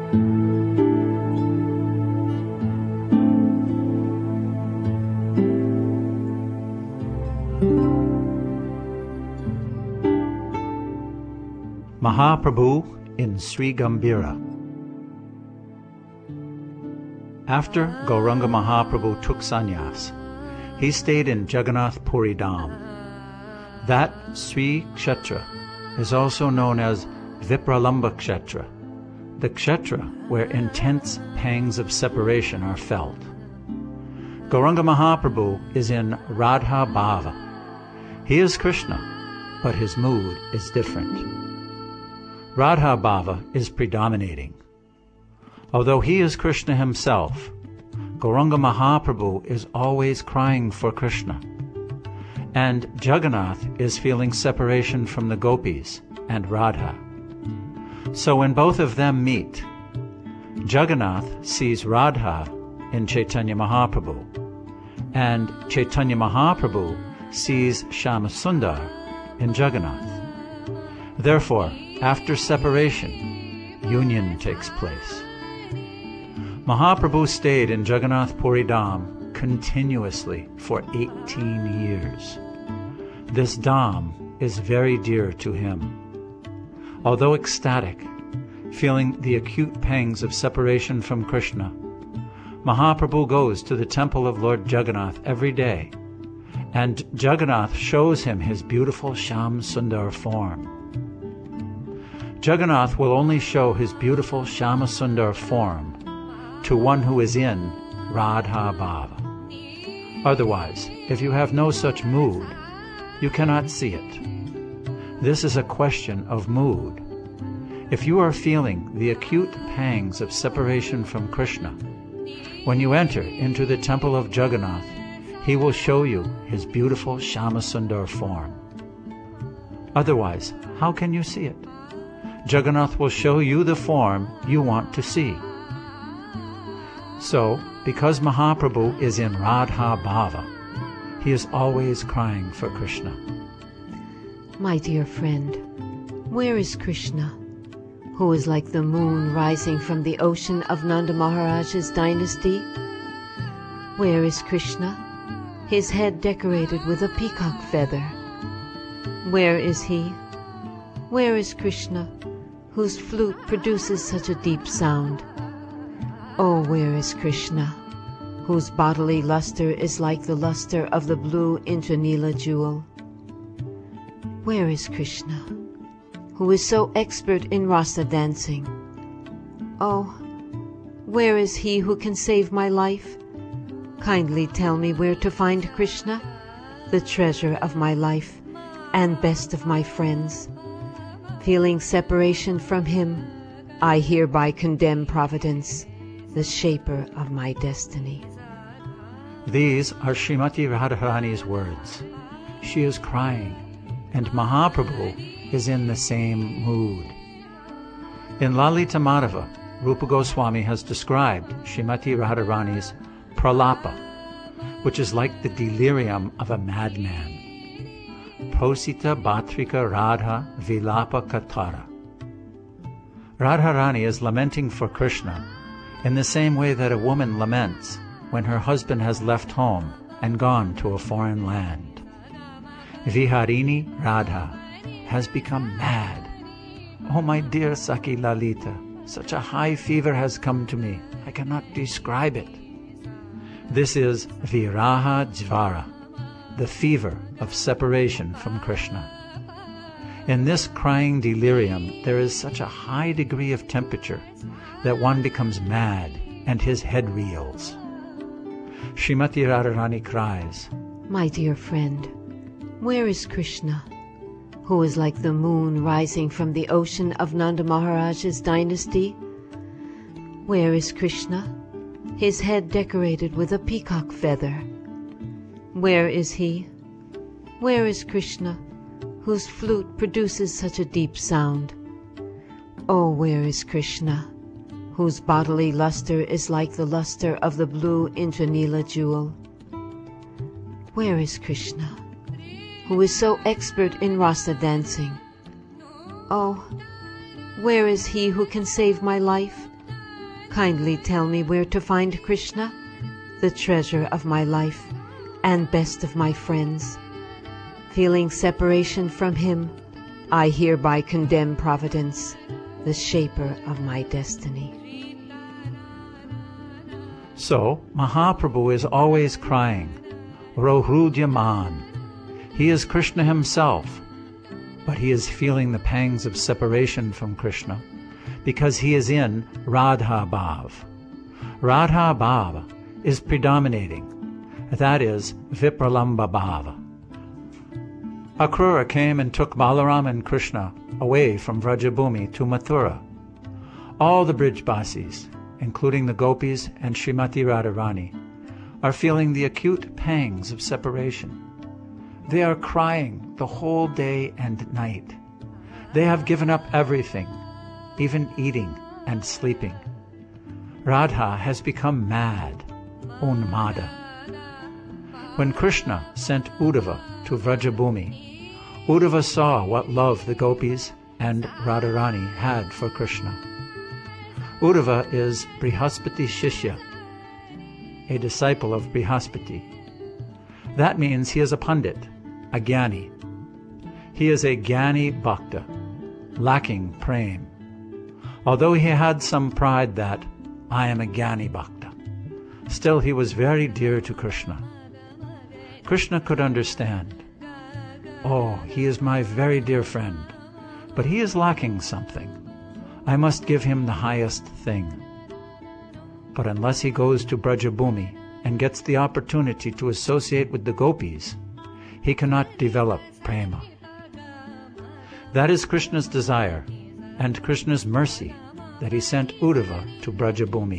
Mahaprabhu in Sri Gambhira. After Gauranga Mahaprabhu took sannyas, he stayed in Jagannath Puri Dham. That Sri Kshetra is also known as Vipralamba Kshetra, the kshetra where intense pangs of separation are felt. Gauranga Mahaprabhu is in Radha Bhava. He is Krishna, but his mood is different. Radha Bhava is predominating. Although he is Krishna himself, Gauranga Mahaprabhu is always crying for Krishna. And Jagannath is feeling separation from the gopis and Radha. So when both of them meet, Jagannath sees Radha in Chaitanya Mahaprabhu, and Chaitanya Mahaprabhu sees Shyamasundar in Jagannath. Therefore, after separation, union takes place. Mahaprabhu stayed in Jagannath Puri Dham continuously for 18 years. This Dham is very dear to him. Although ecstatic, feeling the acute pangs of separation from Krishna, Mahaprabhu goes to the temple of Lord Jagannath every day, and Jagannath shows him his beautiful Shyam Sundar form. Jagannath will only show his beautiful Shyama Sundar form to one who is in Radha Bhava. Otherwise, if you have no such mood, you cannot see it. This is a question of mood. If you are feeling the acute pangs of separation from Krishna, when you enter into the temple of Jagannath, he will show you his beautiful Shyama Sundar form. Otherwise, how can you see it? Jagannath will show you the form you want to see. So, because Mahaprabhu is in Radha Bhava, he is always crying for Krishna. My dear friend, where is Krishna, who is like the moon rising from the ocean of Nanda Maharaj's dynasty? Where is Krishna, his head decorated with a peacock feather? Where is he? Where is Krishna, whose flute produces such a deep sound? Oh, where is Krishna, whose bodily luster is like the luster of the blue Indranila jewel? Where is Krishna, who is so expert in rasa dancing? Oh, where is he who can save my life? Kindly tell me where to find Krishna, the treasure of my life and best of my friends. Feeling separation from him, I hereby condemn Providence, the shaper of my destiny. These are Srimati Radharani's words. She is crying, and Mahaprabhu is in the same mood. In Lalita Madhava, Rupa Goswami has described Srimati Radharani's pralapa, which is like the delirium of a madman. Prosita Bhatrika Radha Vilapa Katara. Radharani is lamenting for Krishna in the same way that a woman laments when her husband has left home and gone to a foreign land. Viharini Radha has become mad. Oh, my dear Saki Lalita, such a high fever has come to me, I cannot describe it. This is Viraha Jvara, the fever of separation from Krishna. In this crying delirium, there is such a high degree of temperature that one becomes mad and his head reels. Srimati Radharani cries, My dear friend, where is Krishna, who is like the moon rising from the ocean of Nanda Maharaj's dynasty? Where is Krishna, his head decorated with a peacock feather? Where is he? Where is Krishna, whose flute produces such a deep sound? Oh, where is Krishna, whose bodily luster is like the luster of the blue Indranila jewel? Where is Krishna, who is so expert in rasa dancing? Oh, where is he who can save my life? kindly tell me where to find Krishna, the treasure of my life and best of my friends. Feeling separation from him, I hereby condemn Providence, the shaper of my destiny. So Mahaprabhu is always crying, Rohrudyaman. He is Krishna himself, but he is feeling the pangs of separation from Krishna because he is in Radha Bhav. Radha Bhav is predominating, that is Vipralamba Bhava. Akrura came and took Balaram and Krishna away from Vrajabhumi to Mathura. All the Brijbasis, including the gopis and Srimati Radharani, are feeling the acute pangs of separation. They are crying the whole day and night. They have given up everything, even eating and sleeping. Radha has become mad, Unmada. When Krishna sent Uddhava to Vrajabhumi, Uddhava saw what love the gopis and Radharani had for Krishna. Uddhava is Brihaspati Shishya, a disciple of Brihaspati. That means he is a pandit, a Gyani. He is a Gyani Bhakta, lacking prem. Although he had some pride that, I am a Gyani Bhakta, still he was very dear to Krishna. Krishna could understand. Oh, he is my very dear friend, but he is lacking something. I must give him the highest thing. But unless he goes to Brajabhumi and gets the opportunity to associate with the gopis, he cannot develop prema. That is Krishna's desire and Krishna's mercy that he sent Uddhava to Brajabhumi.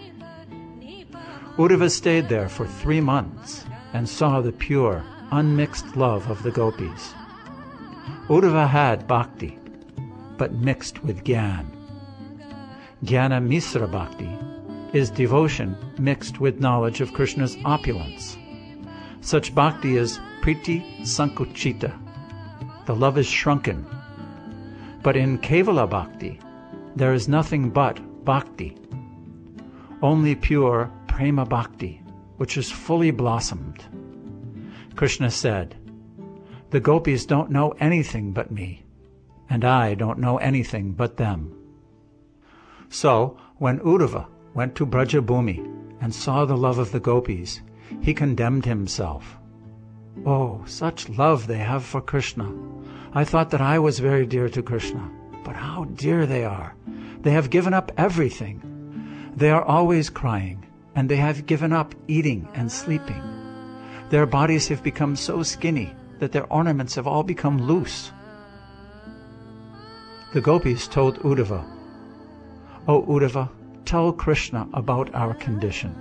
Uddhava stayed there for 3 months and saw the pure, unmixed love of the gopis. Uddhava had bhakti, but mixed with Gyan. Jnana Misra Bhakti is devotion mixed with knowledge of Krishna's opulence. Such bhakti is Priti Sankuchita. The love is shrunken. But in Kevala Bhakti, there is nothing but bhakti. Only pure Prema Bhakti, which is fully blossomed. Krishna said, the gopis don't know anything but me, and I don't know anything but them. So, when Uddhava went to Brajabhumi and saw the love of the gopis, he condemned himself. Oh, such love they have for Krishna. I thought that I was very dear to Krishna, but how dear they are. They have given up everything. They are always crying, and they have given up eating and sleeping. Their bodies have become so skinny that their ornaments have all become loose. The gopis told Uddhava, O Uddhava, tell Krishna about our condition.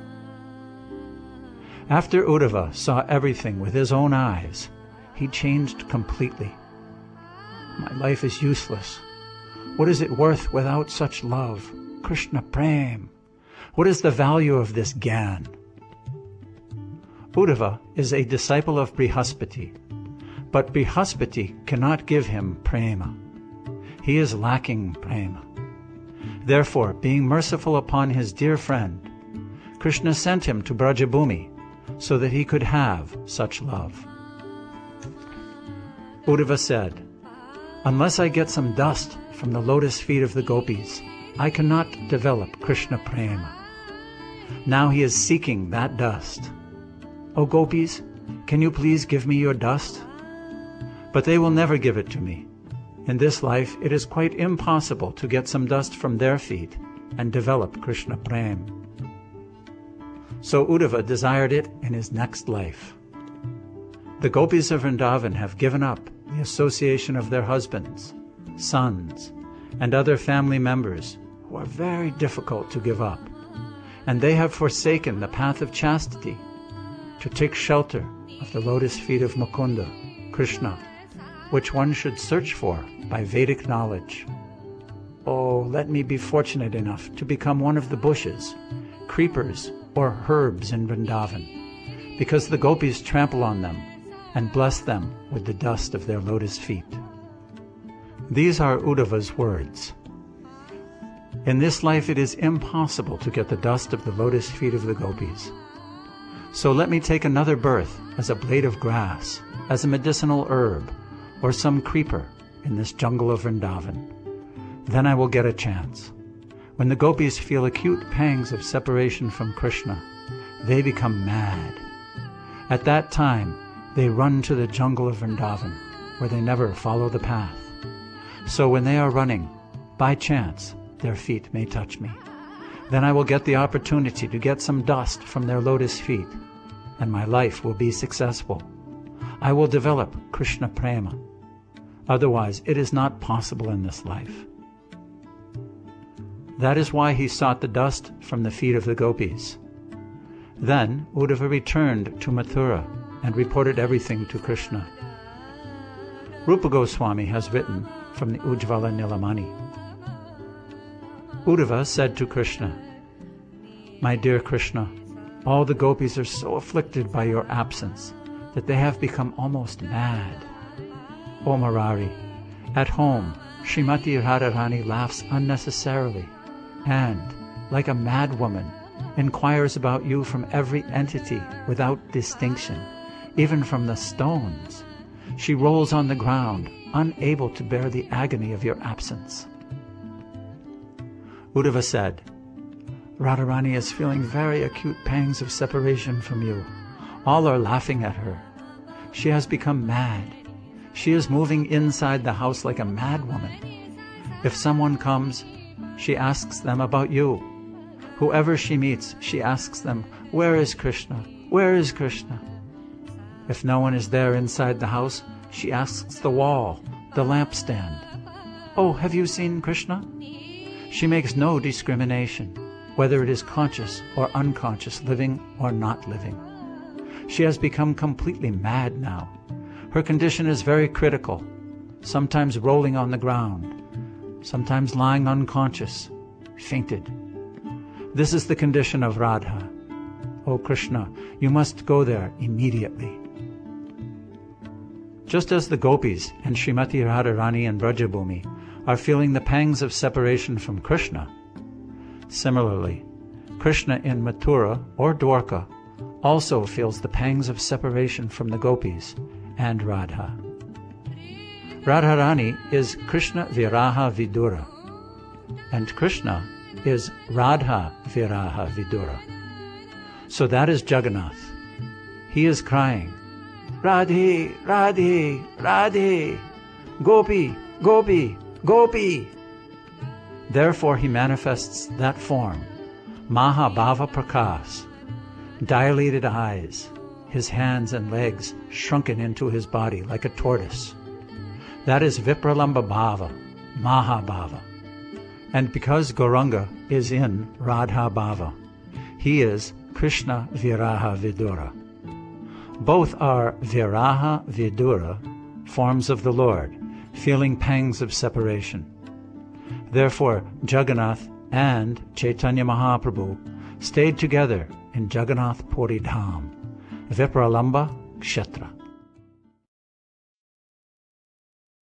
After Uddhava saw everything with his own eyes, he changed completely. My life is useless. What is it worth without such love? Krishna Prem. What is the value of this Gyan? Uddhava is a disciple of Brihaspati, but Brihaspati cannot give him prema. He is lacking prema. Therefore, being merciful upon his dear friend, Krishna sent him to Brajabhumi so that he could have such love. Uddhava said, unless I get some dust from the lotus feet of the gopis, I cannot develop Krishna prema. Now he is seeking that dust. O gopis, can you please give me your dust? But they will never give it to me. In this life, it is quite impossible to get some dust from their feet and develop Krishna Prem. So Uddhava desired it in his next life. The gopis of Vrindavan have given up the association of their husbands, sons, and other family members who are very difficult to give up, and they have forsaken the path of chastity to take shelter of the lotus feet of Mukunda, Krishna, which one should search for by Vedic knowledge. Oh, let me be fortunate enough to become one of the bushes, creepers, or herbs in Vrindavan, because the gopis trample on them and bless them with the dust of their lotus feet. These are Uddhava's words. In this life it is impossible to get the dust of the lotus feet of the gopis. So let me take another birth as a blade of grass, as a medicinal herb, or some creeper in this jungle of Vrindavan. Then I will get a chance. When the gopis feel acute pangs of separation from Krishna, they become mad. At that time, they run to the jungle of Vrindavan, where they never follow the path. So when they are running, by chance, their feet may touch me. Then I will get the opportunity to get some dust from their lotus feet, and my life will be successful. I will develop Krishna Prema. Otherwise, it is not possible in this life. That is why he sought the dust from the feet of the gopis. Then Uddhava returned to Mathura and reported everything to Krishna. Rupa Goswami has written from the Ujjvala Nilamani. Uddhava said to Krishna, "My dear Krishna, all the gopis are so afflicted by your absence that they have become almost mad. O Murari, at home Srimati Radharani laughs unnecessarily and, like a mad woman, inquires about you from every entity without distinction, even from the stones. She rolls on the ground, unable to bear the agony of your absence." Uddhava said, "Radharani is feeling very acute pangs of separation from you. All are laughing at her. She has become mad. She is moving inside the house like a mad woman. If someone comes, she asks them about you. Whoever she meets, she asks them, 'Where is Krishna? Where is Krishna?' If no one is there inside the house, she asks the wall, the lampstand, 'Oh, have you seen Krishna?' She makes no discrimination, whether it is conscious or unconscious, living or not living. She has become completely mad now. Her condition is very critical, sometimes rolling on the ground, sometimes lying unconscious, fainted. This is the condition of Radha. O Krishna, you must go there immediately." Just as the gopis and Srimati Radharani in Brajabhumi are feeling the pangs of separation from Krishna, similarly, Krishna in Mathura or Dwarka also feels the pangs of separation from the gopis and Radha. Radharani is Krishna Viraha Vidura, and Krishna is Radha Viraha Vidura. So that is Jagannath. He is crying, "Radhe, Radhe, Radhe, Gopi, Gopi, Gopi." Therefore he manifests that form, Mahabhava Prakas, dilated eyes, his hands and legs shrunken into his body like a tortoise. That is Vipralamba Bhava, Mahabhava. And because Gauranga is in Radha Bhava, he is Krishna Viraha Vidura. Both are Viraha Vidura, forms of the Lord, feeling pangs of separation. Therefore, Jagannath and Chaitanya Mahaprabhu stayed together in Jagannath Puri Dham, Vipralamba Kshetra.